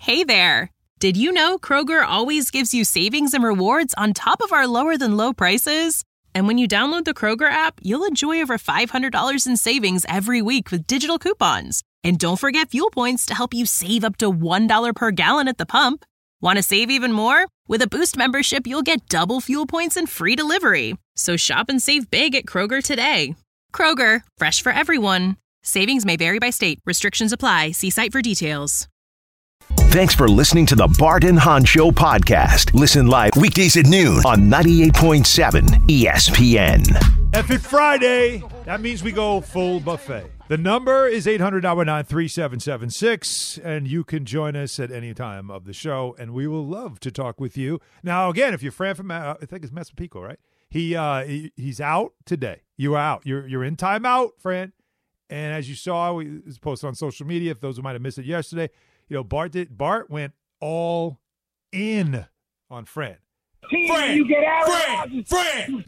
Hey there! Did you know Kroger always gives you savings and rewards on top of our lower-than-low prices? And when you download the Kroger app, you'll enjoy over $500 in savings every week with digital coupons. And don't forget fuel points to help you save up to $1 per gallon at the pump. Want to save even more? With a Boost membership, you'll get double fuel points and free delivery. So shop and save big at Kroger today. Kroger, fresh for everyone. Savings may vary by state. Restrictions apply. See site for details. Thanks for listening to the Bart and Hahn Show podcast. Listen live weekdays at noon on 98.7 ESPN. F it Friday. That means we go full buffet. The number is 800-919-3776, and you can join us at any time of the show, and we will love to talk with you. Now, again, if you're Fran from, I think it's Massapequa, right? He's out today. You are out. You're in timeout, Fran. And as you saw, it was posted on social media. If those who might have missed it yesterday, you know, Bart went all in on Fran. Fran, you get out. Fran.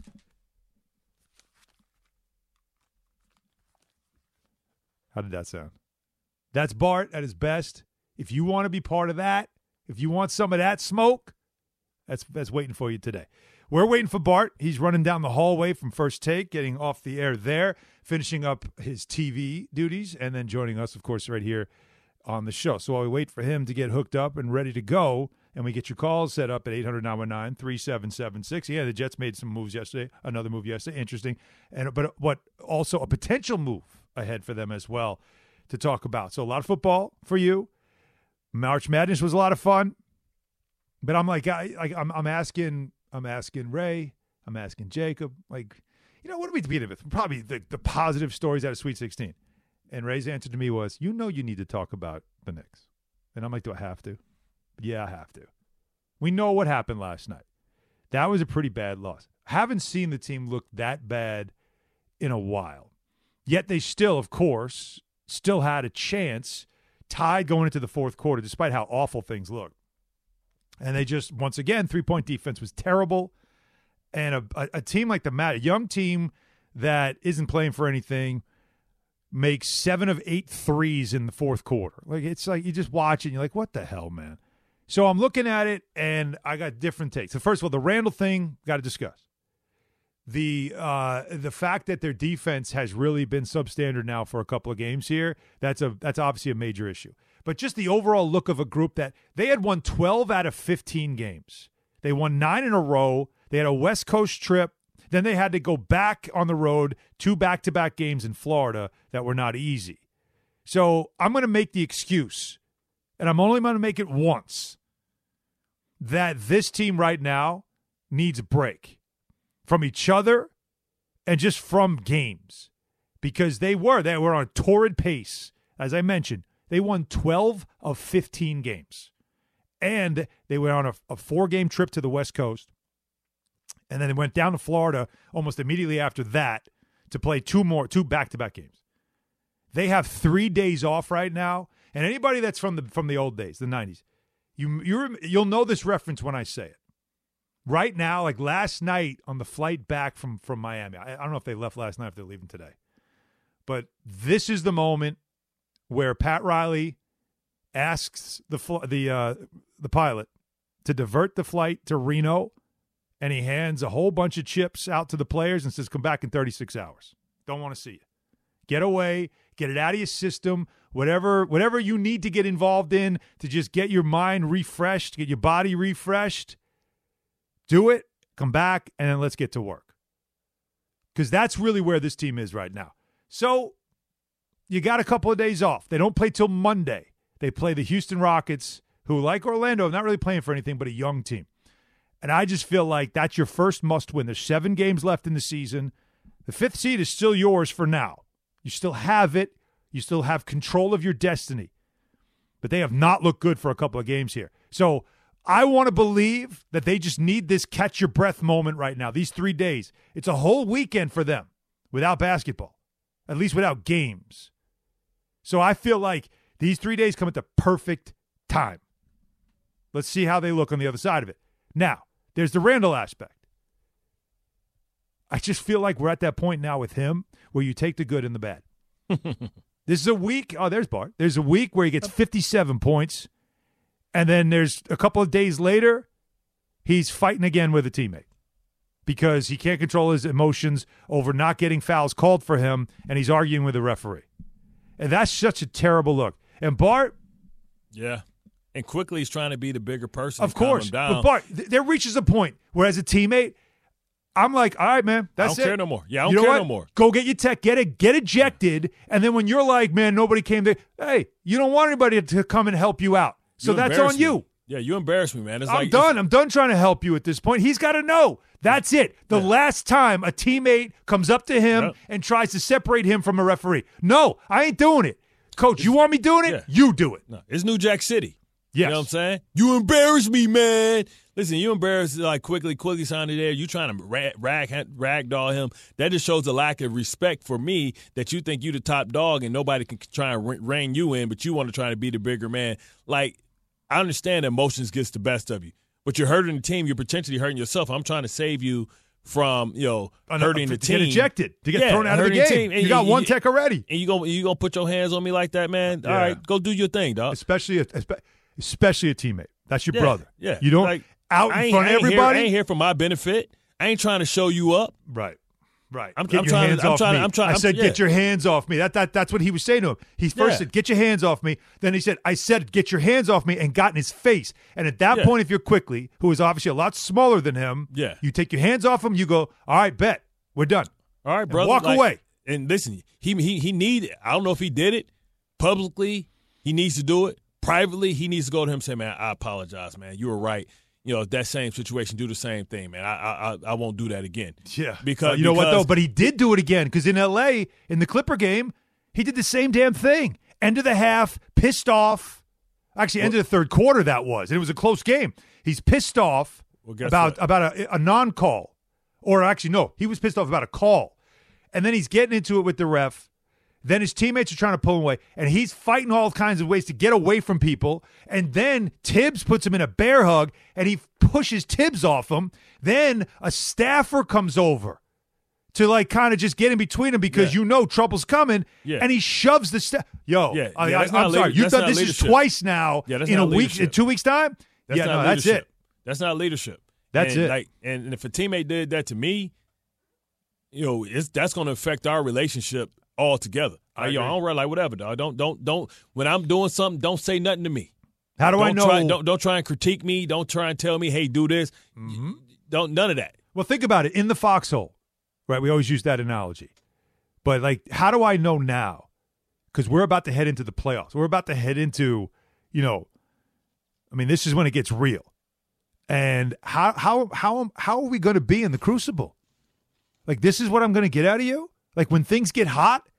How did that sound? That's Bart at his best. If you want to be part of that, if you want some of that smoke, that's waiting for you today. We're waiting for Bart. He's running down the hallway from First Take, getting off the air there, finishing up his TV duties, and then joining us, of course, right here on the show. So while we wait for him to get hooked up and ready to go, and we get your calls set up at 800-919-3776. Yeah, the Jets made some moves yesterday, another move yesterday, interesting. But also a potential move ahead for them as well to talk about. So a lot of football for you. March Madness was a lot of fun. But I'm I'm asking Ray, I'm asking Jacob, what are we debating with? Probably the positive stories out of Sweet 16. And Ray's answer to me was, you need to talk about the Knicks. And I'm like, do I have to? Yeah, I have to. We know what happened last night. That was a pretty bad loss. Haven't seen the team look that bad in a while. Yet they still, of course, had a chance, tied going into the fourth quarter, despite how awful things looked. And they just, once again, three-point defense was terrible. And a team like the Mad, a young team that isn't playing for anything, makes 7 of 8 threes in the fourth quarter. It's like you just watch it and you're like, what the hell, man? So I'm looking at it and I got different takes. So first of all, the Randall thing, got to discuss. The fact that their defense has really been substandard now for a couple of games here, that's obviously a major issue. But just the overall look of a group that they had won 12 out of 15 games. They won 9 in a row. They had a West Coast trip. Then they had to go back on the road, 2 back-to-back games in Florida that were not easy. So I'm going to make the excuse, and I'm only going to make it once, that this team right now needs a break from each other and just from games, because they were on a torrid pace. As I mentioned, they won 12 of 15 games, and they went on a 4-game trip to the West Coast. And then they went down to Florida almost immediately after that to play 2 back-to-back games. They have 3 days off right now. And anybody that's from the old days, the 90s, you'll know this reference when I say it. Right now, like last night on the flight back from Miami, I don't know if they left last night, if they're leaving today. But this is the moment where Pat Riley asks the pilot to divert the flight to Reno, and he hands a whole bunch of chips out to the players and says, come back in 36 hours. Don't want to see you. Get away. Get it out of your system. Whatever you need to get involved in to just get your mind refreshed, get your body refreshed. Do it. Come back, and then let's get to work. Because that's really where this team is right now. So you got a couple of days off. They don't play till Monday. They play the Houston Rockets, who, like Orlando, are not really playing for anything but a young team. And I just feel like that's your first must-win. There's 7 games left in the season. The 5th seed is still yours for now. You still have it. You still have control of your destiny. But they have not looked good for a couple of games here. So I want to believe that they just need this catch-your-breath moment right now, these 3 days. It's a whole weekend for them without basketball, at least without games. So I feel like these 3 days come at the perfect time. Let's see how they look on the other side of it. Now, there's the Randall aspect. I just feel like we're at that point now with him where you take the good and the bad. This is a week. Oh, there's Bart. There's a week where he gets 57 points, And then there's a couple of days later, he's fighting again with a teammate because he can't control his emotions over not getting fouls called for him, and he's arguing with the referee. And that's such a terrible look. And Bart. Yeah. And quickly he's trying to be the bigger person. Of course. But Bart, there reaches a point where as a teammate, I'm like, all right, man, that's it. I don't care no more. Yeah, I don't care no more. Go get your tech, get ejected, and then when you're like, man, nobody came there, hey, you don't want anybody to come and help you out. So that's on you. Yeah, you embarrass me, man. I'm done. I'm done trying to help you at this point. He's got to know. That's it. The last time a teammate comes up to him and tries to separate him from a referee. No, I ain't doing it. Coach, you want me doing it? Yeah. You do it. No, it's New Jack City. Yes. You know what I'm saying? You embarrass me, man. Listen, you embarrass like quickly sounded there. You trying to ragdoll him. That just shows a lack of respect for me that you think you the top dog and nobody can try and rein you in, but you want to try to be the bigger man. Like, I understand that emotions gets the best of you, but you're hurting the team. You're potentially hurting yourself. I'm trying to save you from, hurting the team. To get ejected, to get thrown out of the game. You got one tech already. And you gonna put your hands on me like that, man? All right, go do your thing, dog. Especially a teammate. That's your brother. Yeah. You don't out in front of everybody. I ain't here for my benefit. I ain't trying to show you up. Right. Get your hands off me. Get your hands off me. That's what he was saying to him. He first said, get your hands off me. Then he said, I said, get your hands off me, and got in his face. And at that point, if you're Quickly, who is obviously a lot smaller than him, you take your hands off him, you go, all right, bet. We're done. All right, brother. Walk away. And listen, he need. I don't know if he did it publicly. He needs to do it. Privately, he needs to go to him and say, man, I apologize, man. You were right. That same situation, do the same thing, man. I won't do that again. Yeah. Because what, though? But he did do it again because in L.A., in the Clipper game, he did the same damn thing. End of the half, pissed off. Actually, end of the third quarter, that was. And it was a close game. He's pissed off about a non-call. Or actually, no, he was pissed off about a call. And then he's getting into it with the ref. Then his teammates are trying to pull him away, and he's fighting all kinds of ways to get away from people. And then Tibbs puts him in a bear hug, and he pushes Tibbs off him. Then a staffer comes over to kind of just get in between him because trouble's coming, and he shoves the staff. I'm sorry, you've done this twice now in a week, in 2 weeks' time. That's it. That's not leadership. That's it. And if a teammate did that to me, that's going to affect our relationship altogether. I don't really like whatever, dog. Don't. When I'm doing something, don't say nothing to me. How do I know? Don't try and critique me. Don't try and tell me, hey, do this. Mm-hmm. None of that. Well, think about it. In the foxhole, right? We always use that analogy. But how do I know now? Because we're about to head into the playoffs. We're about to head into, this is when it gets real. And how are we going to be in the crucible? This is what I'm going to get out of you? When things get hot,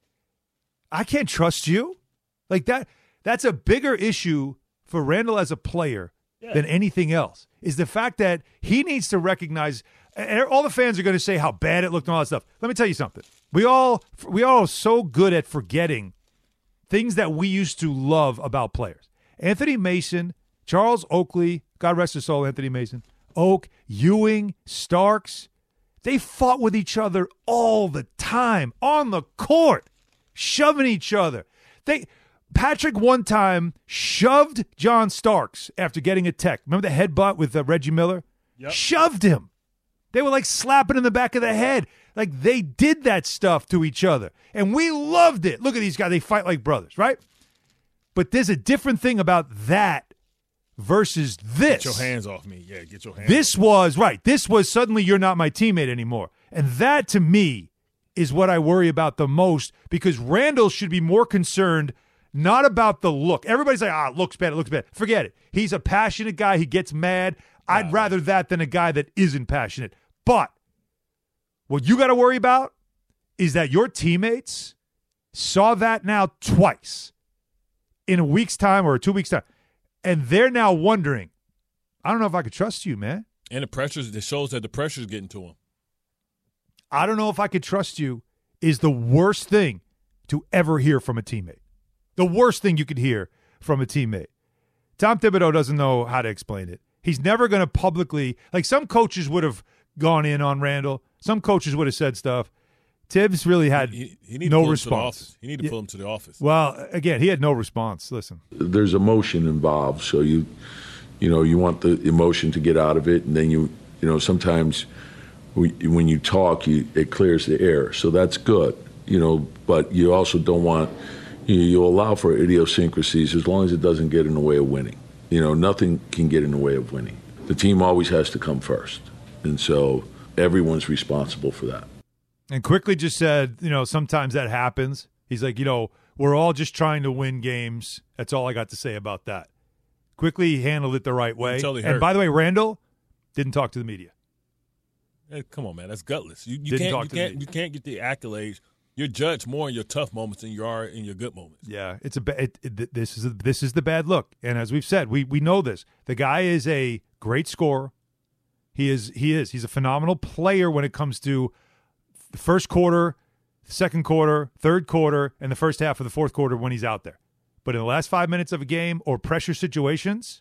I can't trust you. That's a bigger issue for Randall as a player than anything else, is the fact that he needs to recognize, and all the fans are going to say how bad it looked and all that stuff. Let me tell you something. We all are so good at forgetting things that we used to love about players. Anthony Mason, Charles Oakley, God rest his soul, Anthony Mason, Oak, Ewing, Starks, they fought with each other all the time on the court, shoving each other. Patrick one time shoved John Starks after getting a tech. Remember the headbutt with Reggie Miller? Yep. Shoved him. They were slapping in the back of the head. They did that stuff to each other. And we loved it. Look at these guys. They fight like brothers, right? But there's a different thing about that versus this. Get your hands off me. Yeah, get your hands This was, right, this was suddenly you're not my teammate anymore. And that, to me, is what I worry about the most, because Randall should be more concerned not about the look. Everybody's like, it looks bad, it looks bad. Forget it. He's a passionate guy. He gets mad. I'd rather that than a guy that isn't passionate. But what you got to worry about is that your teammates saw that now twice in a week's time or 2 weeks' time. And they're now wondering, I don't know if I could trust you, man. And it shows that the pressure's getting to him. I don't know if I could trust you is the worst thing to ever hear from a teammate. The worst thing you could hear from a teammate. Tom Thibodeau doesn't know how to explain it. He's never going to publicly, some coaches would have gone in on Randall. Some coaches would have said stuff. Tibbs really had he needed no to pull response. Him to the office. He needed to pull him to the office. Well, again, he had no response. Listen. There's emotion involved, so you want the emotion to get out of it, and then you sometimes when you talk, it clears the air, so that's good. But you also don't want you allow for idiosyncrasies as long as it doesn't get in the way of winning. Nothing can get in the way of winning. The team always has to come first, and so everyone's responsible for that. And Quickly just said, sometimes that happens. He's like, we're all just trying to win games. That's all I got to say about that. Quickly handled it the right way. And by the way, Randall didn't talk to the media. Hey, come on, man, that's gutless. You can't get the accolades. You're judged more in your tough moments than you are in your good moments. Yeah, this is the bad look. And as we've said, we know this. The guy is a great scorer. He's a phenomenal player when it comes to the first quarter, second quarter, third quarter, and the first half of the fourth quarter when he's out there. But in the last 5 minutes of a game or pressure situations,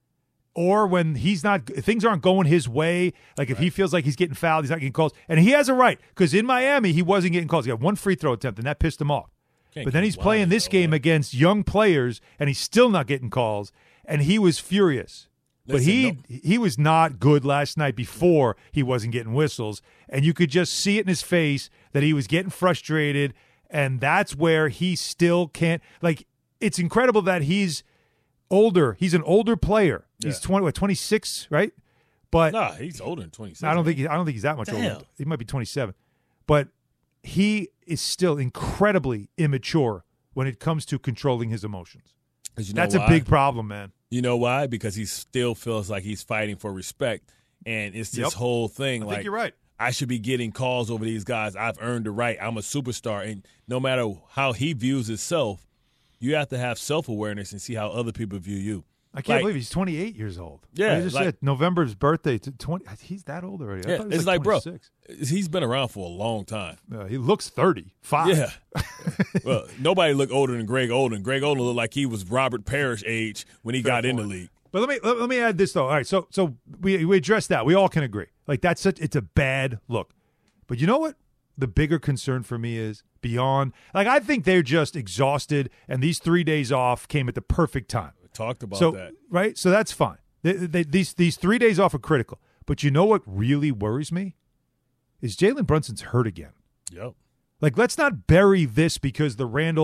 or when things aren't going his way, like if he feels like he's getting fouled, he's not getting calls. And he has a right, because in Miami, he wasn't getting calls. He got one free throw attempt, and that pissed him off. But then he's playing this game against young players, and he's still not getting calls, and he was furious. But he was not good last night before he wasn't getting whistles, and you could just see it in his face that he was getting frustrated, and that's where he still can't. Like, it's incredible that he's older. He's an older player. Yeah. He's 26, right? But no, he's older than 27. I don't think he's that much older. He might be 27. But he is still incredibly immature when it comes to controlling his emotions. That's a big problem, man. You know why? Because he still feels like he's fighting for respect, and it's this whole thing. I think you're right. I should be getting calls over these guys. I've earned the right. I'm a superstar. And no matter how he views himself, you have to have self-awareness and see how other people view you. I can't believe he's 28 years old. Yeah. He just said November's birthday to 20. He's that old already. Yeah, it's like, bro, he's been around for a long time. He looks 35. Yeah. Well, nobody looked older than Greg Oden. Greg Oden looked like he was Robert Parrish age when he got in the league. But let me add this, though. All right, so we addressed that. We all can agree. Like, it's a bad look. But you know what? The bigger concern for me is beyond. Like, I think they're just exhausted, and these 3 days off came at the perfect time. We talked about that. Right? So that's fine. These 3 days off are critical. But you know what really worries me? Is Jalen Brunson's hurt again. Yep. Like, let's not bury this because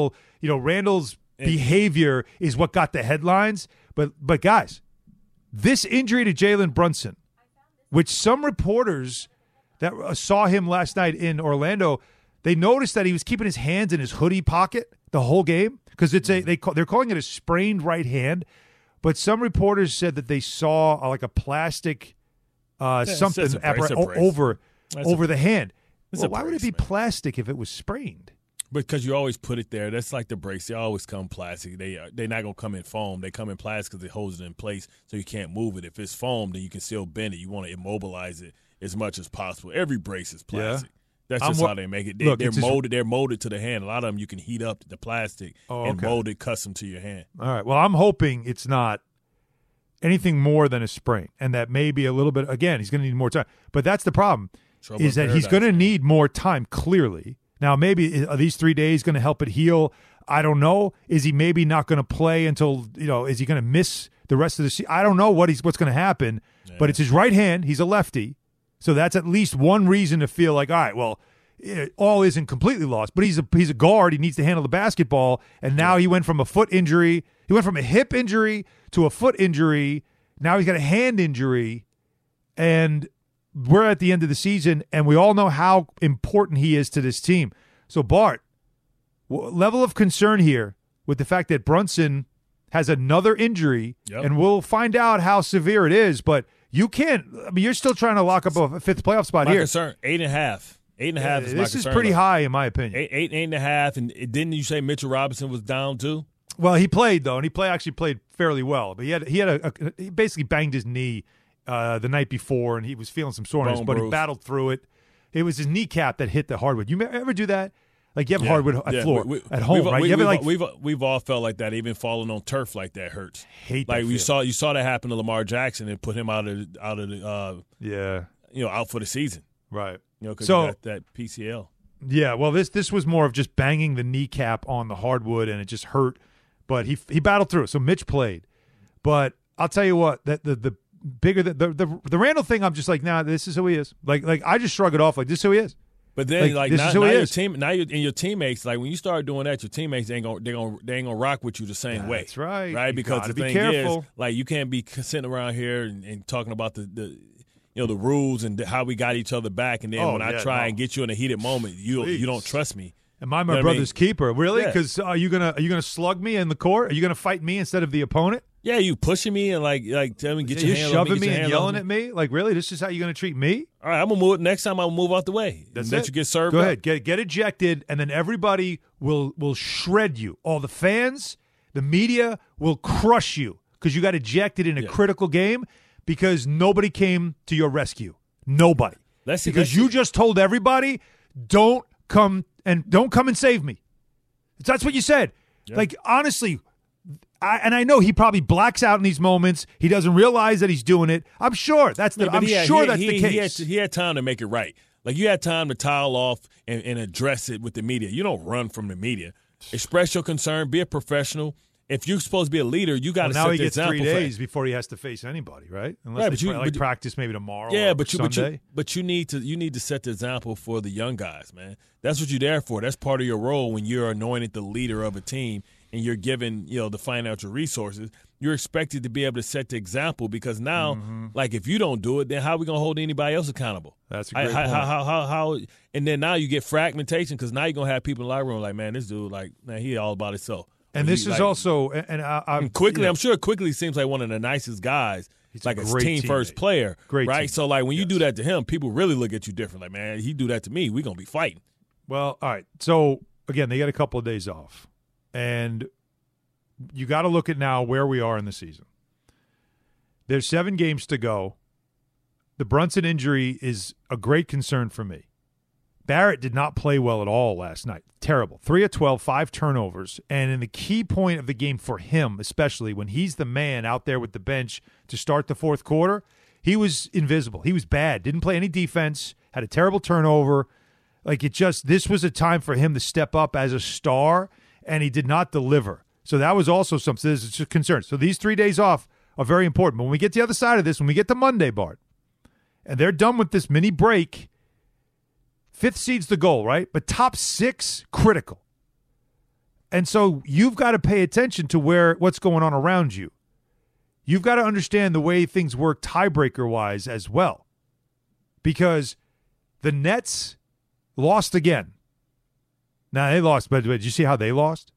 Randall's behavior is what got the headlines. But guys, this injury to Jalen Brunson, which some reporters that saw him last night in Orlando, they noticed that he was keeping his hands in his hoodie pocket the whole game because they're calling it a sprained right hand. But some reporters said that they saw like a plastic something over the hand. Well, why would it be plastic if it was sprained? Because you always put it there. That's like the brace. They always come plastic. They're not going to come in foam. They come in plastic because it holds it in place so you can't move it. If it's foam, then you can still bend it. You want to immobilize it as much as possible. Every brace is plastic. Yeah. That's just how they make it. They're molded. They're molded to the hand. A lot of them you can heat up the plastic and mold it custom to your hand. All right. Well, I'm hoping it's not anything more than a sprain and that maybe a little bit. Again, he's going to need more time. But that's the problem is that he's going to need more time, clearly. Now, maybe are these 3 days going to help it heal? I don't know. Is he maybe not going to play until, is he going to miss the rest of the season? I don't know what's going to happen, but it's his right hand. He's a lefty. So that's at least one reason to feel like, all right, well, all isn't completely lost, but he's a guard. He needs to handle the basketball. And now he went from a foot injury. He went from a hip injury to a foot injury. Now he's got a hand injury. And we're at the end of the season, and we all know how important he is to this team. So, Bart, level of concern here with the fact that Brunson has another injury, and we'll find out how severe it is, but you can't – I mean, you're still trying to lock up a fifth playoff spot here. My concern, 8.5. 8.5 is my concern. This is pretty high, in my opinion. 8.5, and didn't you say Mitchell Robinson was down too? Well, he played, though, and he actually played fairly well. But he basically banged his knee the night before, and he was feeling some soreness, but he battled through it. It was his kneecap that hit the hardwood. You ever do that? Like you have hardwood floor at home, right? We've all felt like that. Even falling on turf like that hurts. Hate like that. You saw that happen to Lamar Jackson and put him out of the out for the season. Right. Because so he got that PCL. Yeah, well, this was more of just banging the kneecap on the hardwood, and it just hurt. But he battled through it. So Mitch played. But I'll tell you what, that the bigger the Randall thing, I'm just like, nah, this is who he is. Like I just shrug it off like this is who he is. But then like now your teammates, like when you start doing that, your teammates ain't gonna rock with you the same way. That's right. Right? You Because the thing is, like you can't be sitting around here and talking about the rules and how we got each other back, and then when I try and get you in a heated moment, you don't trust me. Am I my brother's keeper? Really? Yeah. Because are you gonna slug me in the court? Are you gonna fight me instead of the opponent? Yeah, you pushing me and like tell me get your hand on me, shoving me and yelling at me. Like really, this is how you're gonna treat me? All right, I'm gonna move. Next time I'm gonna move out the way. That's let it. you get served. Go up. ahead, get ejected, and then everybody will shred you. All the fans, the media will crush you because you got ejected in a critical game because nobody came to your rescue. Nobody. Because you just told everybody, don't come and save me. That's what you said. Yeah. Like, honestly, I know he probably blacks out in these moments. He doesn't realize that he's doing it. I'm sure that's the case. He had time to make it right. Like, you had time to towel off and address it with the media. You don't run from the media. Express your concern. Be a professional. If you're supposed to be a leader, you got to set the example. Now he gets 3 days before he has to face anybody, right? Unless practice maybe tomorrow. Yeah, or Sunday. But you need to set the example for the young guys, man. That's what you're there for. That's part of your role when you're anointed the leader of a team and you're given the financial resources. You're expected to be able to set the example because now, like if you don't do it, then how are we gonna hold anybody else accountable? That's a great point. How and then now you get fragmentation because now you're gonna have people in the locker room like, man, this dude, like, man, he all about himself. And this is also, and Quickly, I'm sure Quickly seems like one of the nicest guys, he's like a team first player, great right? teammate. So, like, when you do that to him, people really look at you different. Like, man, he do that to me, we're going to be fighting. Well, all right. So, again, they got a couple of days off. And you got to look at now where we are in the season. There's 7 games to go. The Brunson injury is a great concern for me. Barrett did not play well at all last night. Terrible. 3 of 12, 5 turnovers. And in the key point of the game for him, especially when he's the man out there with the bench to start the fourth quarter, he was invisible. He was bad. Didn't play any defense. Had a terrible turnover. Like this was a time for him to step up as a star, and he did not deliver. So that was also something that's a concern. So these 3 days off are very important. But when we get to the other side of this, when we get to Monday, Bart, and they're done with this mini break, 5th seed's the goal, right? But top 6, critical. And so you've got to pay attention to what's going on around you. You've got to understand the way things work tiebreaker-wise as well. Because the Nets lost again. Now, they lost, but did you see how they lost?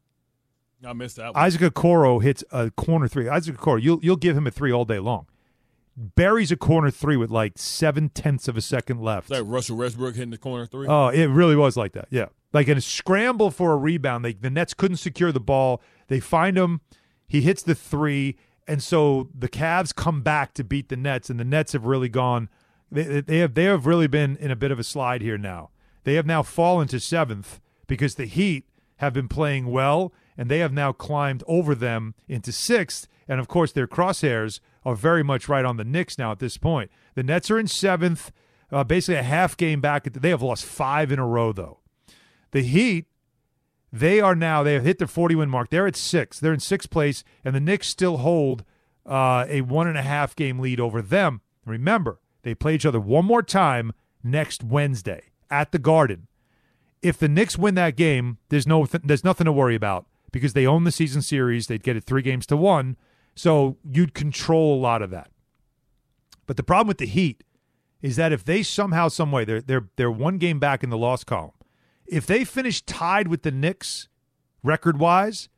I missed that one. Isaac Okoro hits a corner 3. Isaac Okoro, you'll give him a 3 all day long. Buries a corner 3 with like 0.7 of a second left. Like Russell Westbrook hitting the corner 3? Oh, it really was like that, yeah. Like in a scramble for a rebound, the Nets couldn't secure the ball. They find him. He hits the 3, and so the Cavs come back to beat the Nets, and the Nets have really gone – they have really been in a bit of a slide here now. They have now fallen to 7th because the Heat have been playing well, and they have now climbed over them into 6th, and, of course, their crosshairs are very much right on the Knicks now at this point. The Nets are in 7th, basically a half game back. They have lost 5 in a row, though. The Heat, they have hit their 40-win mark. They're at 6. They're in 6th place, and the Knicks still hold a 1.5 game lead over them. Remember, they play each other one more time next Wednesday at the Garden. If the Knicks win that game, there's nothing to worry about because they own the season series. They'd get it 3-1. So you'd control a lot of that. But the problem with the Heat is that if they somehow, some way, they're 1 game back in the loss column. If they finish tied with the Knicks record-wise,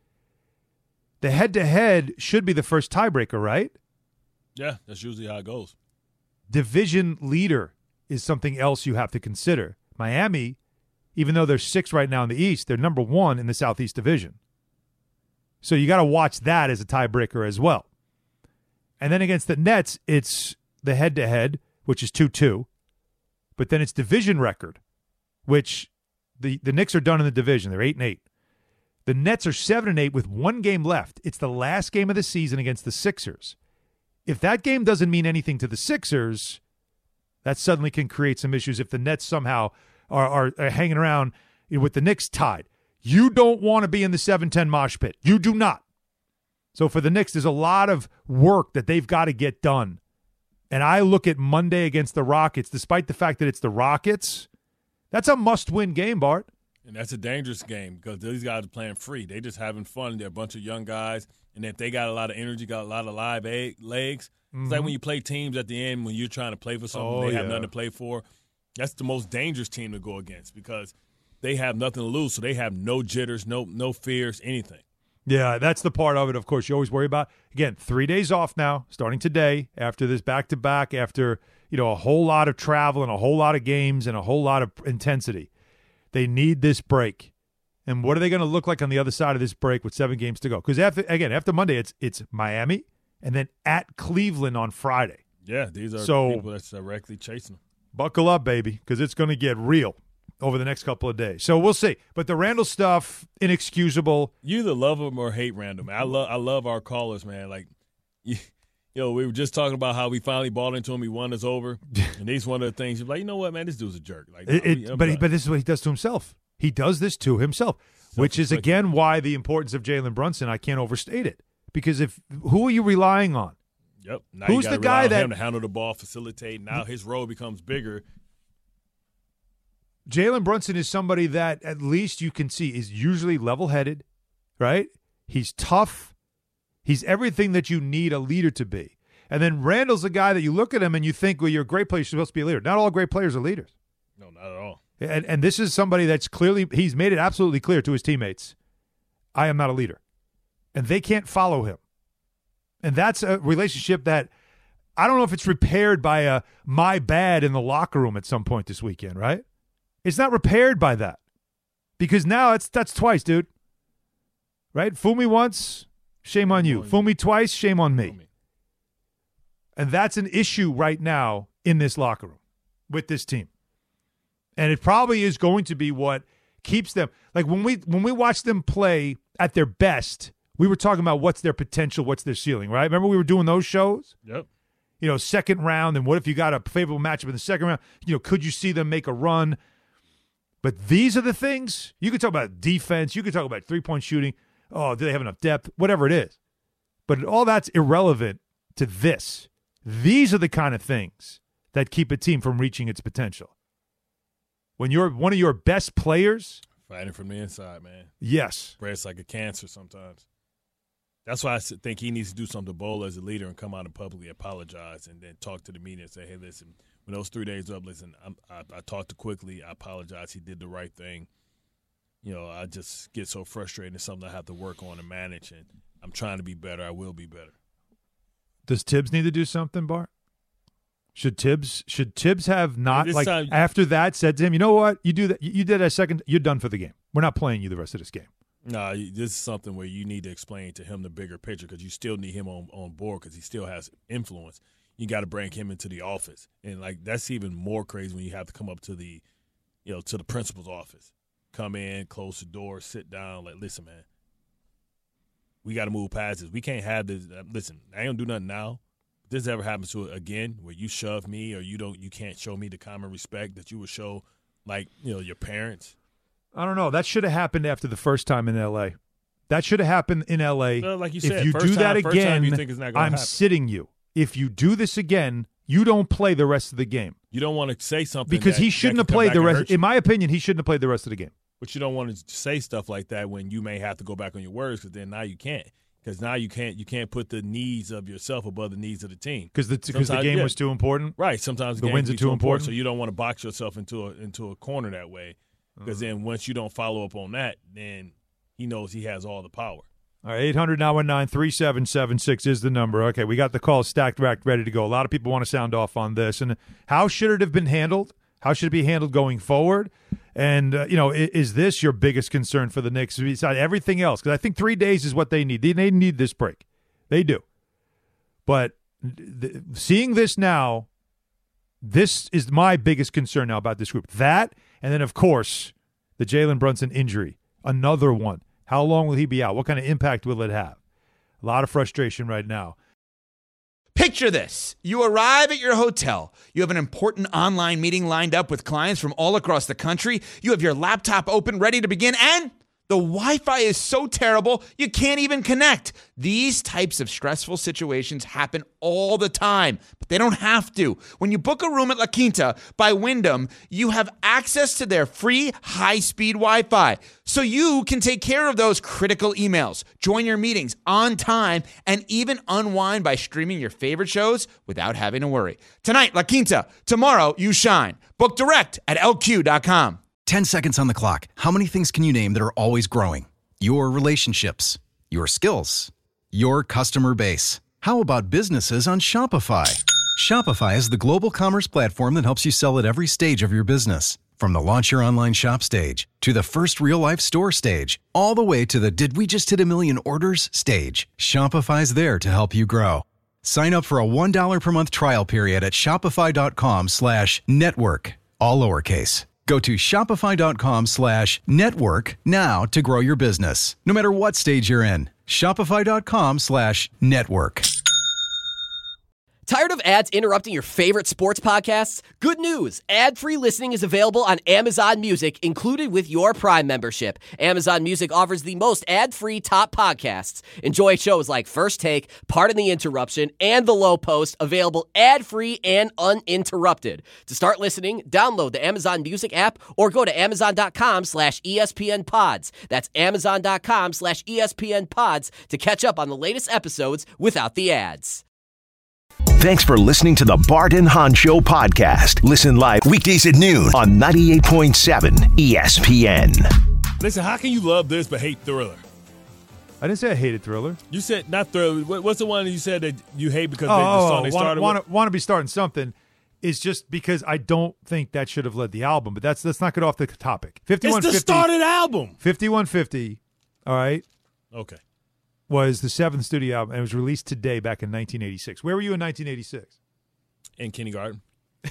the head-to-head should be the first tiebreaker, right? Yeah, that's usually how it goes. Division leader is something else you have to consider. Miami, even though they're 6th right now in the East, they're number 1 in the Southeast Division. So you got to watch that as a tiebreaker as well. And then against the Nets, it's the head-to-head, which is 2-2. But then it's division record, which the Knicks are done in the division. They're 8-8. The Nets are 7-8 with 1 game left. It's the last game of the season against the Sixers. If that game doesn't mean anything to the Sixers, that suddenly can create some issues if the Nets somehow are hanging around with the Knicks tied. You don't want to be in the 7-10 mosh pit. You do not. So for the Knicks, there's a lot of work that they've got to get done. And I look at Monday against the Rockets, despite the fact that it's the Rockets, that's a must-win game, Bart. And that's a dangerous game because these guys are playing free. They just having fun. They're a bunch of young guys. And if they got a lot of energy, got a lot of live legs, it's like when you play teams at the end when you're trying to play for something, they have nothing to play for. That's the most dangerous team to go against because they have nothing to lose. So they have no jitters, no fears, anything. Yeah, that's the part of it, of course, you always worry about. Again, 3 days off now, starting today, after this back-to-back, after a whole lot of travel and a whole lot of games and a whole lot of intensity. They need this break. And what are they going to look like on the other side of this break with 7 games to go? Because, after Monday, it's Miami and then at Cleveland on Friday. Yeah, these are people that's directly chasing them. Buckle up, baby, because it's going to get real over the next couple of days. So we'll see. But the Randle stuff, inexcusable. You either love him or hate Randle, man. I love our callers, man. Like, we were just talking about how we finally bought into him. He won us over. And these one of the things, you're like, you know what, man, this dude's a jerk. Like, but this is what he does to himself. He does this to himself, which is, again, why the importance of Jalen Brunson, I can't overstate it. Because who are you relying on? Yep. Now who's you the guy that him to handle the ball, facilitate? Now his role becomes bigger. Jalen Brunson is somebody that at least you can see is usually level-headed, right? He's tough. He's everything that you need a leader to be. And then Randall's a guy that you look at him and you think, well, you're a great player. You're supposed to be a leader. Not all great players are leaders. No, not at all. And this is somebody that's clearly – he's made it absolutely clear to his teammates, I am not a leader. And they can't follow him. And that's a relationship that I don't know if it's repaired by a my bad in the locker room at some point this weekend, right? It's not repaired by that because now that's twice, dude. Right? Fool me once, shame on you. Fool me twice, shame on me. And that's an issue right now in this locker room with this team. And it probably is going to be what keeps them. Like when we watch them play at their best, we were talking about what's their potential, what's their ceiling, right? Remember we were doing those shows? Yep. Second round, and what if you got a favorable matchup in the second round? Could you see them make a run? But these are the things. You could talk about defense. You could talk about three-point shooting. Oh, do they have enough depth? Whatever it is. But all that's irrelevant to this. These are the kind of things that keep a team from reaching its potential. When you're one of your best players. Fighting from the inside, man. Yes. It's like a cancer sometimes. That's why I think he needs to do something bold as a leader and come out and publicly apologize and then talk to the media and say, hey, listen, when those 3 days up, listen, I talked too quickly. I apologize. He did the right thing. I just get so frustrated. It's something I have to work on and manage, and I'm trying to be better. I will be better. Does Tibbs need to do something, Bart? Should Tibbs have not, after that, said to him, you know what, you do that, you did a second, you're done for the game. We're not playing you the rest of this game. No, this is something where you need to explain to him the bigger picture because you still need him on board because he still has influence. You got to bring him into the office, and that's even more crazy when you have to come up to the, to the principal's office, come in, close the door, sit down. Like, listen, man, we got to move past this. We can't have this. Listen, I ain't gonna do nothing now. If this ever happens to it again, where you shove me or you can't show me the common respect that you would show, your parents. I don't know. That should have happened after the first time in L.A. That should have happened in L.A. Well, like you said, if you do that again, I'm sitting you. If you do this again, you don't play the rest of the game. You don't want to say something because he shouldn't have played the rest. In my opinion, he shouldn't have played the rest of the game. But you don't want to say stuff like that when you may have to go back on your words because then now you can't. Because now you can't put the needs of yourself above the needs of the team. Because the game was too important. Right. Sometimes the wins are too important. So you don't want to box yourself into a corner that way. Because then once you don't follow up on that, then he knows he has all the power. All right, 800-919-3776 is the number. Okay, we got the call stacked, racked, ready to go. A lot of people want to sound off on this. And how should it have been handled? How should it be handled going forward? And, is this your biggest concern for the Knicks besides everything else? Because I think 3 days is what they need. They need this break. They do. But seeing this now, this is my biggest concern now about this group. That, and then, of course, the Jalen Brunson injury, another one. How long will he be out? What kind of impact will it have? A lot of frustration right now. Picture this. You arrive at your hotel. You have an important online meeting lined up with clients from all across the country. You have your laptop open, ready to begin, and the Wi-Fi is so terrible, you can't even connect. These types of stressful situations happen all the time, but they don't have to. When you book a room at La Quinta by Wyndham, you have access to their free high-speed Wi-Fi, so you can take care of those critical emails, join your meetings on time, and even unwind by streaming your favorite shows without having to worry. Tonight, La Quinta. Tomorrow, you shine. Book direct at LQ.com. 10 seconds on the clock. How many things can you name that are always growing? Your relationships, your skills, your customer base. How about businesses on Shopify? Shopify is the global commerce platform that helps you sell at every stage of your business. From the launch your online shop stage to the first real-life store stage, all the way to the did we just hit a million orders stage. Shopify's there to help you grow. Sign up for a $1 per month trial period at shopify.com/network, all lowercase. Go to shopify.com/network now to grow your business, no matter what stage you're in. Shopify.com/network. Tired of ads interrupting your favorite sports podcasts? Good news! Ad-free listening is available on Amazon Music, included with your Prime membership. Amazon Music offers the most ad-free top podcasts. Enjoy shows like First Take, Pardon the Interruption, and The Low Post, available ad-free and uninterrupted. To start listening, download the Amazon Music app or go to amazon.com/ESPN Pods. That's amazon.com/ESPN Pods to catch up on the latest episodes without the ads. Thanks for listening to the Bart and Hahn Show podcast. Listen live weekdays at noon on 98.7 ESPN. Listen, how can you love this but hate Thriller? I didn't say I hated Thriller. You said not Thriller. What's the one you said that you hate because the song they started with? Want to be starting something is just because I don't think that should have led the album, but let's not get off the topic. 5150. It's the started album. 5150, all right? Okay. Was the 7th studio album, and it was released today back in 1986. Where were you in 1986? In kindergarten.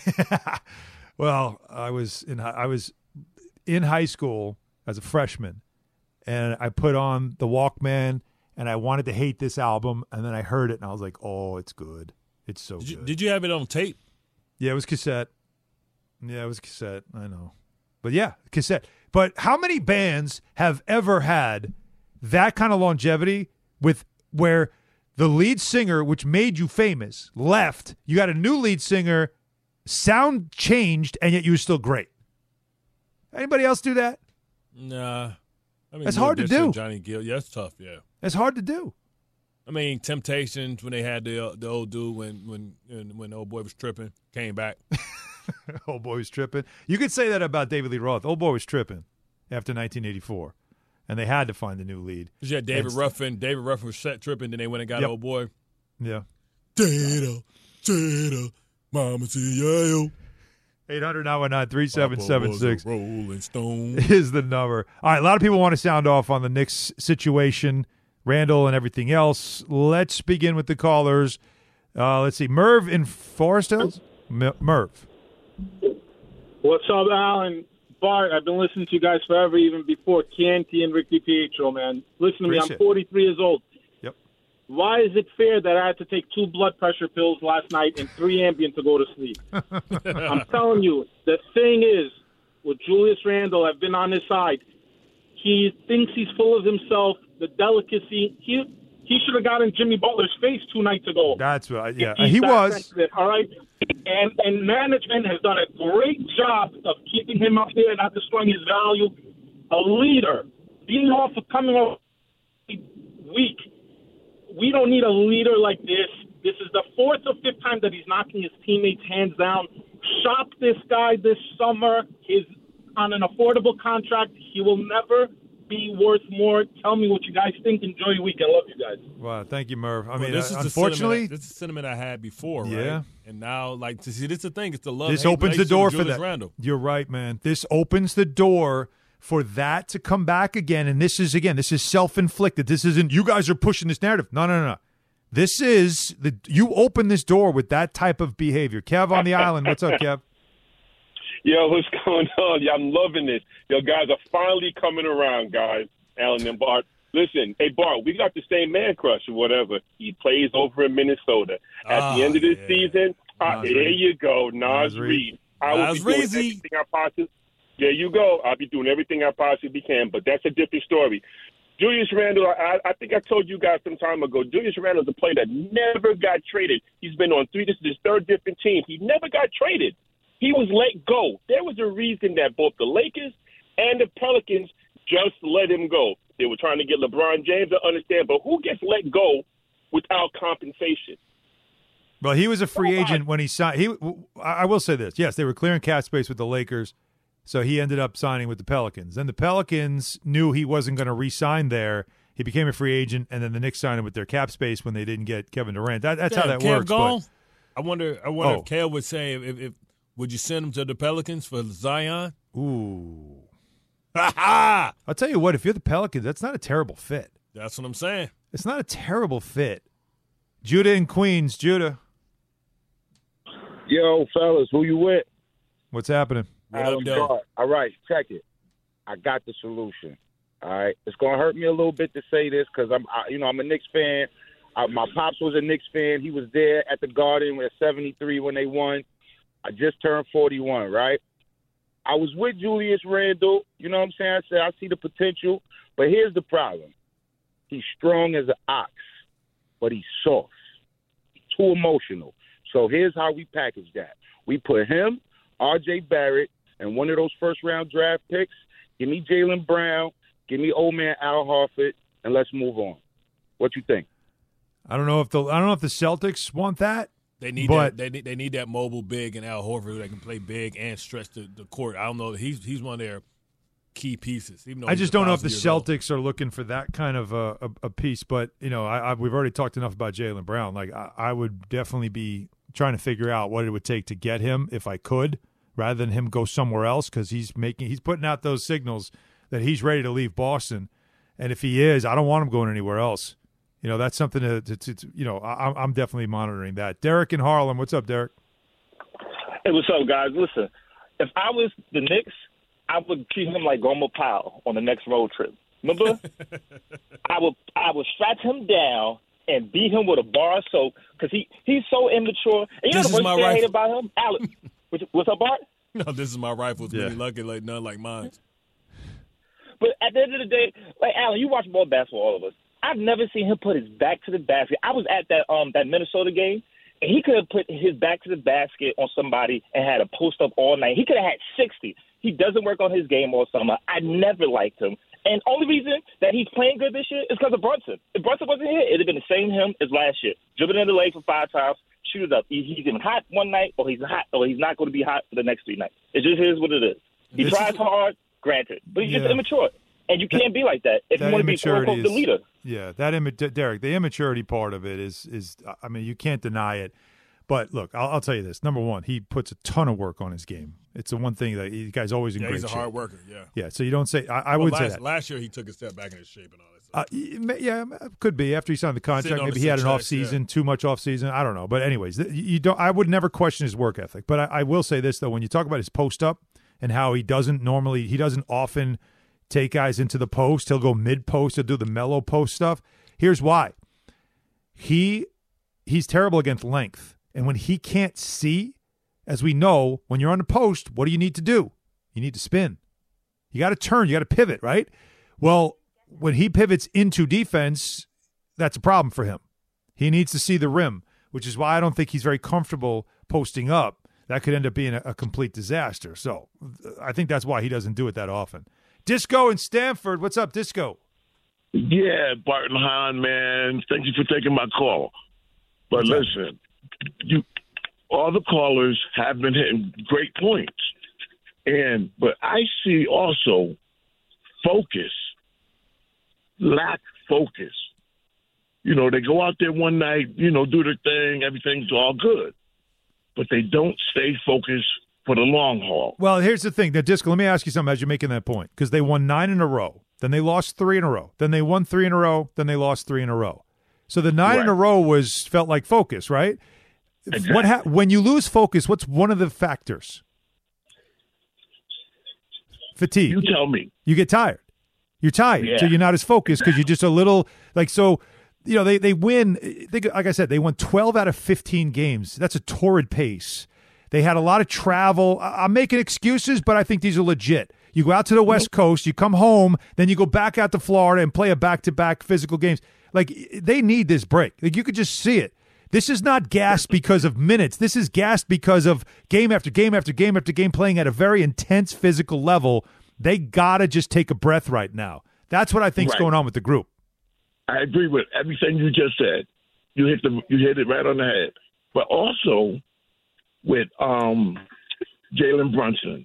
Well, I was in high school as a freshman, and I put on the Walkman, and I wanted to hate this album, and then I heard it, and I was like, oh, it's good. It's so good. Did you have it on tape? Yeah, it was cassette. I know. But yeah, cassette. But how many bands have ever had that kind of longevity with where the lead singer, which made you famous, left, you got a new lead singer, sound changed, and yet you were still great? Anybody else do that? Nah. I mean, that's hard to do. Johnny Gill. Yeah, that's tough, yeah. It's hard to do. I mean, Temptations, when they had the old dude when the old boy was tripping, came back. Old boy was tripping. You could say that about David Lee Roth. Old boy was tripping after 1984. And they had to find a new lead. You had David Ruffin. David Ruffin was set tripping. Then they went and got Old Boy. Yeah. Data, Mama see 800-919-3776 Rolling Stone is the number. All right, a lot of people want to sound off on the Knicks situation, Randall and everything else. Let's begin with the callers. Let's see. Merv in Forest Hills? Merv. What's up, Alan? Bart, I've been listening to you guys forever, even before Chianti and Ricky Pietro, man. Listen to me, I'm 43 years old. Yep. Why is it fair that I had to take 2 blood pressure pills last night and 3 Ambien to go to sleep? I'm telling you, the thing is, with Julius Randle, I've been on his side. He thinks he's full of himself, the delicacy. He should have gotten Jimmy Butler's face 2 nights ago. That's right, yeah. He was. All right? And management has done a great job of keeping him up there, not destroying his value. A leader, being off of coming off weak. We don't need a leader like this. This is the 4th or 5th time that he's knocking his teammates' hands down. Shop this guy this summer. He's on an affordable contract. He will never be worth more. Tell me what you guys think. Enjoy your weekend. Love you guys. Wow, thank you, Merv. I mean, this is unfortunately, this is the sentiment I had before, yeah. Right? And now, like, to see, this is the thing. It's the love. This opens the door for that. Randle. You're right, man. This opens the door for that to come back again. And this is self-inflicted. This isn't, you guys are pushing this narrative. No. This is, you open this door with that type of behavior. Kev on the island. What's up, Kev? Yo, what's going on? I'm loving this. Yo, guys are finally coming around, guys. Alan and Bart. Listen, hey, Bart, we got the same man crush or whatever. He plays over in Minnesota. At the end of this season, there you go, Nas Reed. I will be doing everything I possibly. There you go. I'll be doing everything I possibly can, but that's a different story. Julius Randle, I think I told you guys some time ago, Julius Randle is a player that never got traded. He's been on this is his third different team. He never got traded. He was let go. There was a reason that both the Lakers and the Pelicans just let him go. They were trying to get LeBron James to understand, but who gets let go without compensation? Well, he was a free agent when he signed. I will say this. Yes, they were clearing cap space with the Lakers, so he ended up signing with the Pelicans. Then the Pelicans knew he wasn't going to re-sign there. He became a free agent, and then the Knicks signed him with their cap space when they didn't get Kevin Durant. That's how that works. Gone? But I wonder if Kev would say, if would you send him to the Pelicans for Zion? Ooh. I'll tell you what, if you're the Pelicans, that's not a terrible fit. That's what I'm saying. It's not a terrible fit. Judah in Queens. Judah. Yo, fellas, who you with? What's happening? Adam Dart. All right, check it. I got the solution. All right, it's gonna hurt me a little bit to say this because I'm a Knicks fan. My pops was a Knicks fan. He was there at the Garden at '73 when they won. I just turned 41, right? I was with Julius Randle. You know what I'm saying? I said I see the potential, but here's the problem: he's strong as an ox, but he's soft, too emotional. So here's how we package that: we put him, R.J. Barrett, and one of those first-round draft picks. Give me Jaylen Brown. Give me old man Al Horford, and let's move on. What you think? I don't know if the Celtics want that. They need that. They need that mobile big and Al Horford that can play big and stretch the court. I don't know. He's one of their key pieces. Even though I just don't know if the Celtics are looking for that kind of a piece. But we've already talked enough about Jaylen Brown. Like I would definitely be trying to figure out what it would take to get him if I could, rather than him go somewhere else, because he's putting out those signals that he's ready to leave Boston. And if he is, I don't want him going anywhere else. That's something I'm definitely monitoring that. Derek in Harlem. What's up, Derek? Hey, what's up, guys? Listen, if I was the Knicks, I would treat him like Gomer Pyle on the next road trip. Remember? I would strap him down and beat him with a bar of soap because he's so immature. And you know the worst thing I hate about him? Alex. What's up, Bart? No, this is my rifle. It's really lucky, like none like mine. But at the end of the day, like Alan, you watch more basketball, all of us. I've never seen him put his back to the basket. I was at that Minnesota game, and he could have put his back to the basket on somebody and had a post up all night. He could have had 60. He doesn't work on his game all summer. I never liked him. And only reason that he's playing good this year is because of Brunson. If Brunson wasn't here, it would have been the same him as last year. Dribbling in the lane for 5 times, shoot it up. He's either hot one night or he's not going to be hot for the next 3 nights. It just is what it is. He tries hard, granted, but he's just immature. And you can't be like that if you want to be quote-unquote the leader. Yeah, Derek, the immaturity part of it is you can't deny it. But look, I'll tell you this. Number one, he puts a ton of work on his game. It's the one thing that the guy's always in great shape. He's a hard worker, yeah. Yeah, so you don't say – I would say that. Last year he took a step back in his shape and all that stuff. Could be. After he signed the contract, maybe he had an off-season, too much off-season. I don't know. But anyways, I would never question his work ethic. But I will say this, though. When you talk about his post-up and how he doesn't often take guys into the post. He'll go mid-post. He'll do the mellow post stuff. Here's why. He's terrible against length. And when he can't see, as we know, when you're on the post, what do you need to do? You need to spin. You got to turn. You got to pivot, right? Well, when he pivots into defense, that's a problem for him. He needs to see the rim, which is why I don't think he's very comfortable posting up. That could end up being a complete disaster. So I think that's why he doesn't do it that often. Disco in Stanford. What's up, Disco? Yeah, Barton Hahn, man. Thank you for taking my call. But listen, all the callers have been hitting great points. But I see also lack focus. They go out there one night, do their thing, everything's all good. But they don't stay focused for the long haul. Well, here's the thing. Now, Disco, let me ask you something as you're making that point. Because they won 9 in a row. Then they lost 3 in a row. Then they won 3 in a row. Then they lost 3 in a row. So the 9 in a row felt like focus, right? Exactly. When you lose focus, what's one of the factors? Fatigue. You tell me. You get tired. You're tired, so you're not as focused because you're just a little like so. You know, they win. Like I said, they won 12 out of 15 games. That's a torrid pace. They had a lot of travel. I'm making excuses, but I think these are legit. You go out to the West Coast, you come home, then you go back out to Florida and play a back-to-back physical games. Like, they need this break. Like, you could just see it. This is not gas because of minutes. This is gas because of game after game after game after game playing at a very intense physical level. They got to just take a breath right now. That's what I think is going on with the group. I agree with everything you just said. You hit it right on the head. But also with Jalen Brunson,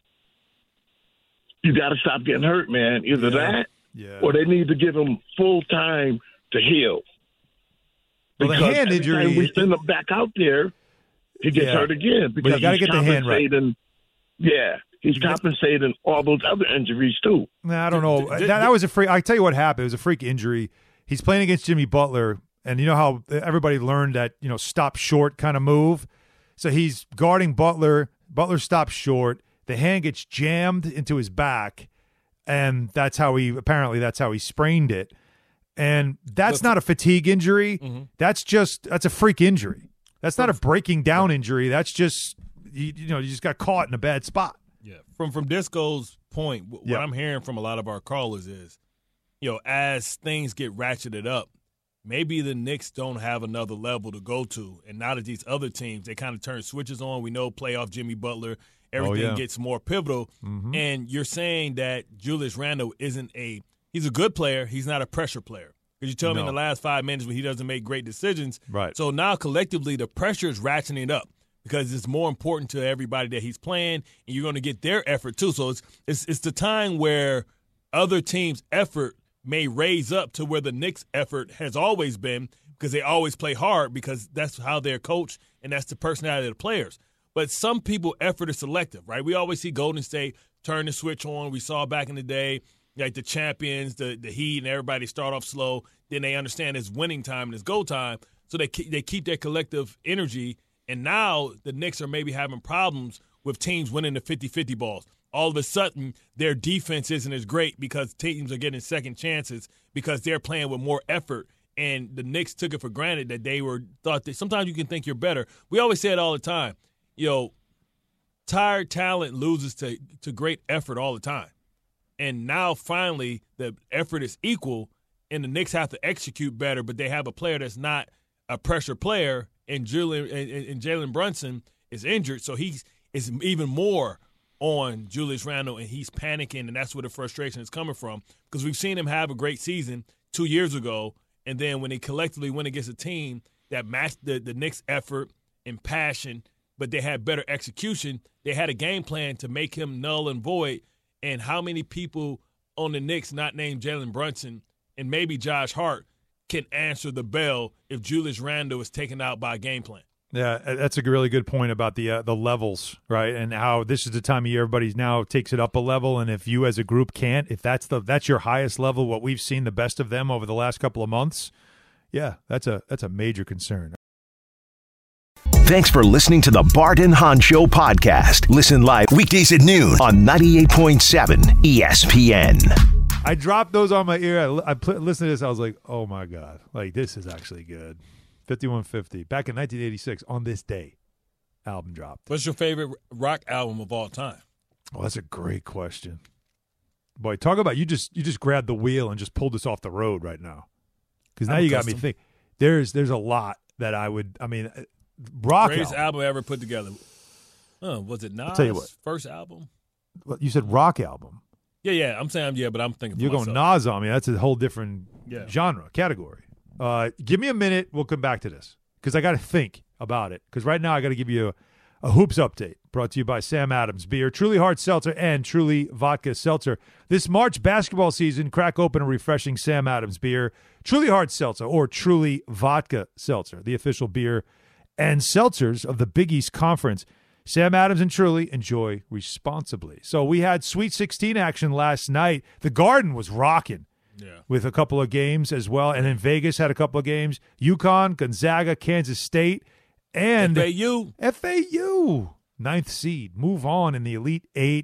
you got to stop getting hurt, man. Either that or they need to give him full time to heal. Well, because the hand injury, we send him back out there, he gets hurt again because you got to get the hand right. Yeah, he's compensating all those other injuries too. I don't know. That was a freak. I tell you what happened. It was a freak injury. He's playing against Jimmy Butler, and you know how everybody learned that stop short kind of move. So he's guarding Butler. Butler stops short. The hand gets jammed into his back, and that's how he sprained it. And that's not a fatigue injury. Mm-hmm. That's a freak injury. That's not a breaking down injury. That's just you just got caught in a bad spot. Yeah. From Disco's point, what I'm hearing from a lot of our callers is, as things get ratcheted up, maybe the Knicks don't have another level to go to. And now that these other teams, they kind of turn switches on. We know playoff Jimmy Butler, everything gets more pivotal. Mm-hmm. And you're saying that Julius Randle he's a good player. He's not a pressure player. Because you told me in the last 5 minutes when he doesn't make great decisions. Right. So now collectively the pressure is ratcheting up because it's more important to everybody that he's playing, and you're going to get their effort too. So it's the time where other teams' effort may raise up to where the Knicks' effort has always been because they always play hard because that's how they're coached and that's the personality of the players. But some people' effort is selective, right? We always see Golden State turn the switch on. We saw back in the day, like the champions, the Heat, and everybody start off slow. Then they understand it's winning time and it's go time. So they keep their collective energy. And now the Knicks are maybe having problems with teams winning the 50-50 balls. All of a sudden, their defense isn't as great because teams are getting second chances because they're playing with more effort. And the Knicks took it for granted that thought that sometimes you can think you're better. We always say it all the time. Tired talent loses to great effort all the time. And now finally the effort is equal and the Knicks have to execute better, but they have a player that's not a pressure player, and Jalen Brunson is injured, so he's even more on Julius Randle, and he's panicking, and that's where the frustration is coming from because we've seen him have a great season 2 years ago, and then when they collectively went against a team that matched the Knicks' effort and passion, but they had better execution, they had a game plan to make him null and void. And how many people on the Knicks not named Jalen Brunson and maybe Josh Hart can answer the bell if Julius Randle is taken out by a game plan? Yeah, that's a really good point about the levels, right? And how this is the time of year everybody's now takes it up a level, and if you as a group can't, if that's your highest level, what we've seen the best of them over the last couple of months, yeah, that's a major concern. Thanks for listening to the Bart and Hahn Show podcast. Listen live weekdays at noon on 98.7 ESPN. I dropped those on my ear. I listened to this. I was like, oh, my God. Like, this is actually good. 5150. Back in 1986, on this day, album dropped. What's your favorite rock album of all time? Oh, that's a great question. Boy, talk about you just grabbed the wheel and just pulled us off the road right now. Because now you got me thinking. There's a lot that rock greatest album ever put together. Was it Nas' I'll tell you what. First album? You said rock album. Yeah. I'm saying but I'm thinking you're going Nas on me. That's a whole different genre, category. Give me a minute. We'll come back to this because I got to think about it. Because right now I got to give you a hoops update brought to you by Sam Adams Beer, Truly Hard Seltzer, and Truly Vodka Seltzer. This March basketball season, crack open a refreshing Sam Adams Beer, Truly Hard Seltzer, or Truly Vodka Seltzer, the official beer and seltzers of the Big East Conference. Sam Adams and Truly, enjoy responsibly. So we had Sweet 16 action last night. The Garden was rocking with a couple of games as well. And then Vegas had a couple of games. UConn, Gonzaga, Kansas State, and FAU. 9th seed. Move on in the Elite Eight.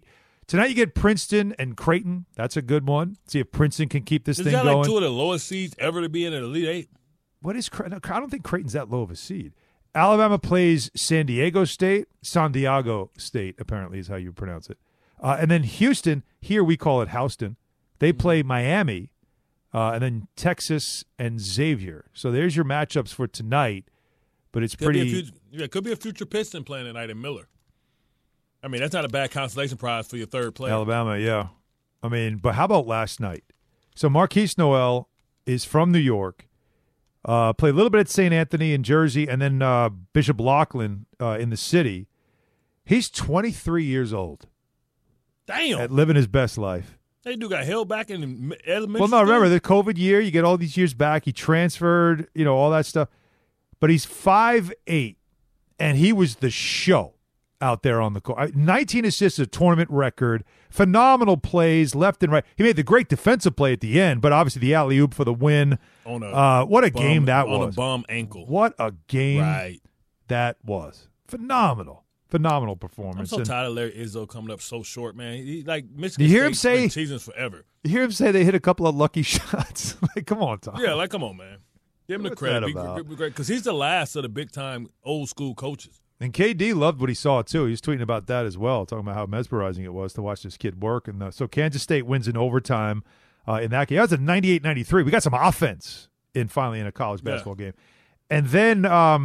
Tonight you get Princeton and Creighton. That's a good one. See if Princeton can keep this thing that going. like two of the lowest seeds ever to be in an Elite Eight? What is Creighton? I don't think Creighton's that low of a seed. Alabama plays San Diego State. Apparently is how you pronounce it. And then Houston, here we call it Houston. They play Miami, and then Texas and Xavier. So there's your matchups for tonight. But it's could be a future Piston playing tonight in Miller. I mean, that's not a bad consolation prize for your third player. Alabama, yeah. I mean, but how about last night? So Marquise Noel is from New York. Played a little bit at St. Anthony in Jersey, and then Bishop Laughlin in the city. He's 23 years old. Damn. Living his best life. That dude got held back in elementary Well, no, school? remember, the COVID year, you get all these years back. He transferred, all that stuff. But he's 5'8", and he was the show out there on the court. 19 assists, a tournament record. Phenomenal plays left and right. He made the great defensive play at the end, but obviously the alley-oop for the win. What a game that was. On a bum ankle. What a game that was. Phenomenal performance. I'm so tired of Larry Izzo coming up so short, man. Michigan you hear him State's say been seasons forever. You hear him say they hit a couple of lucky shots. Come on, Tom. Yeah, come on, man. Give him the credit. Because he's the last of the big-time old-school coaches. And KD loved what he saw, too. He was tweeting about that as well, talking about how mesmerizing it was to watch this kid work. And so Kansas State wins in overtime in that game. That was a 98-93. We got some offense finally in a college basketball game. And then,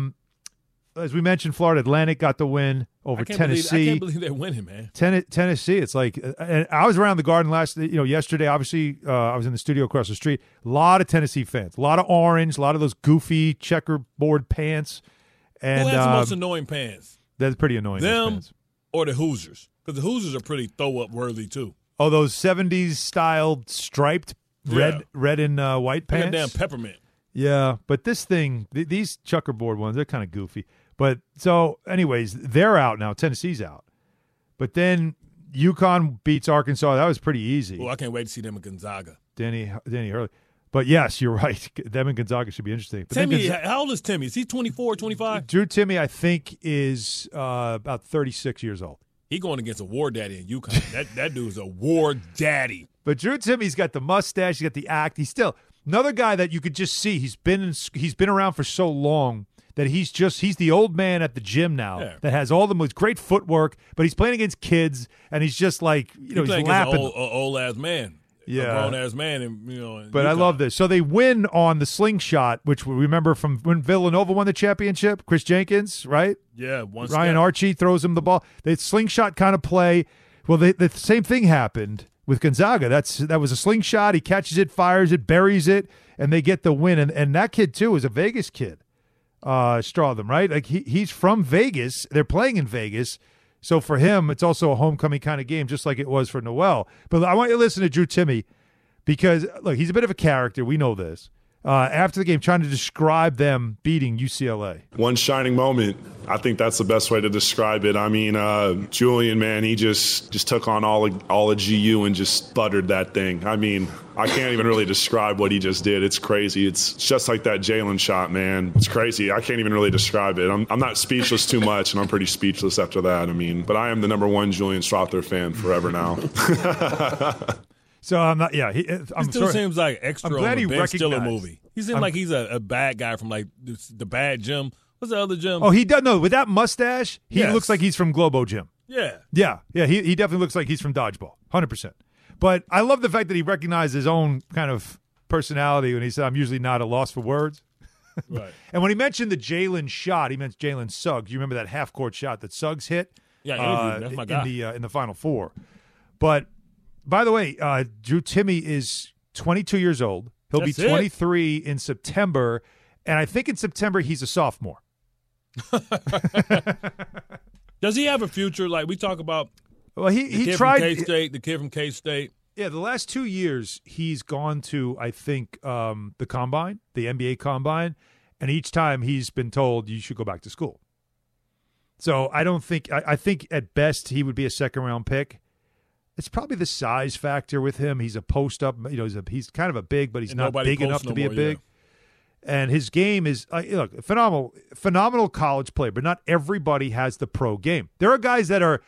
as we mentioned, Florida Atlantic got the win over Tennessee. I can't believe they're winning, man. Tennessee, it's like and I was around the Garden yesterday. Obviously, I was in the studio across the street. A lot of Tennessee fans, a lot of orange, a lot of those goofy checkerboard pants. And, who has the most annoying pants? That's pretty annoying. Them or the Hoosiers? Because the Hoosiers are pretty throw-up worthy, too. Oh, those 70s styled striped red and white pants? Damn peppermint. Yeah, but this thing, these checkerboard ones, they're kind of goofy. But so, anyways, they're out now. Tennessee's out. But then UConn beats Arkansas. That was pretty easy. Oh, I can't wait to see them at Gonzaga. Danny Hurley. But, yes, you're right. Them and Gonzaga should be interesting. But Timmy, how old is Timmy? Is he 24, 25? Drew Timmy, I think, is about 36 years old. He going against a war daddy in UConn. that dude's a war daddy. But Drew Timmy's got the mustache. He's got the act. He's still another guy that you could just see. He's been around for so long that he's the old man at the gym now that has all the most great footwork, but he's playing against kids, and he's just like, he's lapping. Old-ass man. Yeah. A grown-ass man. And, but I love this. So they win on the slingshot, which we remember from when Villanova won the championship. Chris Jenkins, right? Yeah. Ryan Archie throws him the ball. They slingshot kind of play. Well, the same thing happened with Gonzaga. That was a slingshot. He catches it, fires it, buries it, and they get the win. And that kid, too, is a Vegas kid. Strawtham, right? Like he's from Vegas. They're playing in Vegas. So for him, it's also a homecoming kind of game, just like it was for Noel. But I want you to listen to Drew Timme because, look, he's a bit of a character. We know this. After the game, trying to describe them beating UCLA. One shining moment. I think that's the best way to describe it. I mean, Julian, man, he just took on all of GU and just buttered that thing. I mean, I can't even really describe what he just did. It's crazy. It's just like that Jalen shot, man. It's crazy. I can't even really describe it. I'm not speechless too much, and I'm pretty speechless after that. I mean, but I am the #1 Julian Strawther fan forever now. So I'm not. Yeah, he still seems like extra I'm glad on he a Ben Stiller recognized. movie. He seems like he's a bad guy from like the bad gym. What's the other gym? Oh, he does. No, with that mustache, he Yes. looks like he's from Globo Gym. Yeah. Yeah. He definitely looks like he's from Dodgeball, 100%. But I love the fact that he recognized his own kind of personality when he said, "I'm usually not a loss for words." Right. And when he mentioned the Jalen shot, he meant Jalen Suggs. You remember that half-court shot that Suggs hit? Yeah, Andrew, that's my guy. In the Final Four. But by the way, Drew Timme is 22 years old. He'll be 23 in September, and I think in September he's a sophomore. Does he have a future? Like we talk about. Well, he kid tried. From K-State, the kid from K-State. Yeah, the last 2 years he's gone to, I think, the combine, the NBA combine, and each time he's been told you should go back to school. So I don't think I think at best he would be a second-round pick. It's probably the size factor with him. He's a post-up. He's kind of a big, but he's not big enough to be a big. Yeah. And his game is look phenomenal college player, but not everybody has the pro game. There are guys that are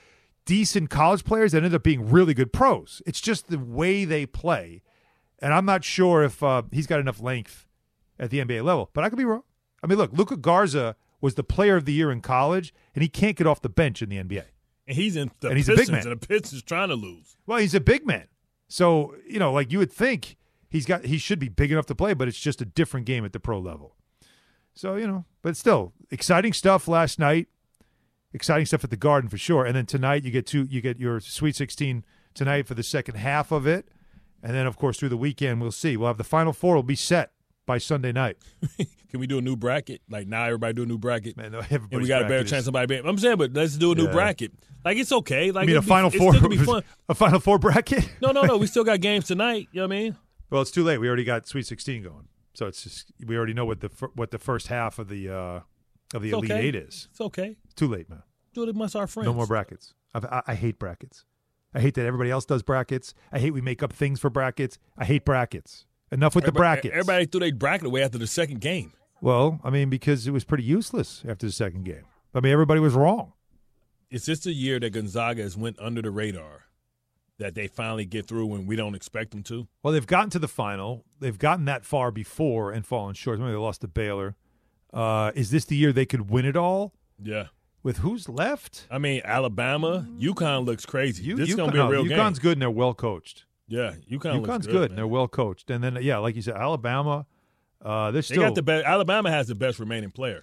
decent college players that end up being really good pros. It's just the way they play. And I'm not sure if he's got enough length at the NBA level, but I could be wrong. I mean, look, Luka Garza was the player of the year in college, and he can't get off the bench in the NBA. And he's in the and he's Pistons, a big man. and the Pistons trying to lose. Well, he's a big man. So, like you would think he should be big enough to play, but it's just a different game at the pro level. So, but still, exciting stuff last night. Exciting stuff at the Garden for sure. And then tonight you get your Sweet 16 tonight for the second half of it. And then, of course, through the weekend, we'll see. We'll have the Final Four will be set by Sunday night. Can we do a new bracket? Like now everybody do a new bracket? Man, no, and we got a better chance somebody. I'm saying, but let's do a new bracket. Like, it's okay. Like, a Final Four? It's still gonna be fun. A Final Four bracket? No. We still got games tonight. You know what I mean? Well, it's too late. We already got Sweet 16 going. So it's just we already know what the first half of the Elite Eight is. It's okay. It's too late, man. Do it amongst our friends. No more brackets. I hate brackets. I hate that everybody else does brackets. I hate we make up things for brackets. I hate brackets. Enough with the brackets. Everybody threw their bracket away after the second game. Well, I mean, because it was pretty useless after the second game. I mean, everybody was wrong. It's just a year that Gonzaga has went under the radar, that they finally get through when we don't expect them to. Well, they've gotten to the final. They've gotten that far before and fallen short. Maybe they lost to Baylor. Is this the year they could win it all? Yeah. With who's left? I mean, Alabama, UConn looks crazy. This is going to be a real game. UConn's good and they're well coached. Yeah, UConn's looks good and they're well coached. And then, like you said, Alabama, they got the best. Alabama has the best remaining player.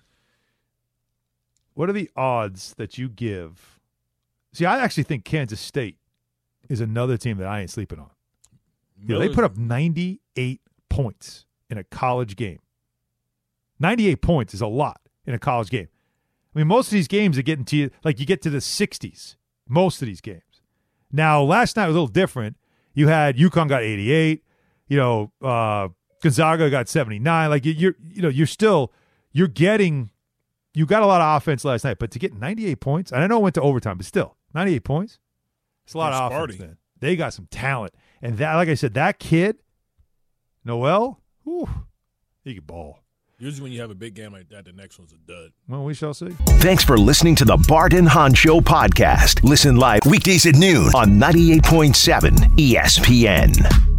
What are the odds that you give? See, I actually think Kansas State is another team that I ain't sleeping on. Yeah, they put up 98 points in a college game. 98 points is a lot in a college game. I mean, most of these games are getting to you, like you get to the 60s, most of these games. Now, last night was a little different. You had UConn got 88, Gonzaga got 79. Like you got a lot of offense last night, but to get 98 points, and I know it went to overtime, but still, 98 points, it's a lot of offense, man. They got some talent. And that, like I said, that kid, Noel, he can ball. Usually when you have a big game like that, the next one's a dud. Well, we shall see. Thanks for listening to the Bart and Hahn Show podcast. Listen live weekdays at noon on 98.7 ESPN.